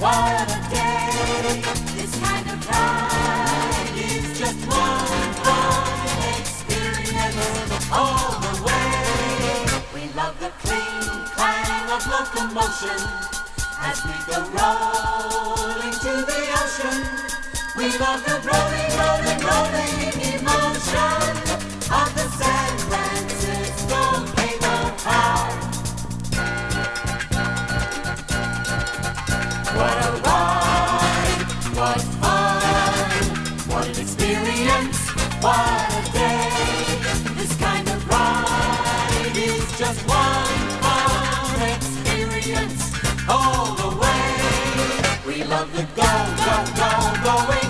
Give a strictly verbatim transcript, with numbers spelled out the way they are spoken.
what a day. This kind of ride is just one fun experience all the way. We love the cling clang of locomotion as we go rolling to the ocean. We love the rolling, rolling, rolling emotion of the San Francisco cable car. What a ride, what fun, what an experience, what a day. This kind of ride is just one fun experience all the way. We love the go, go, go, going.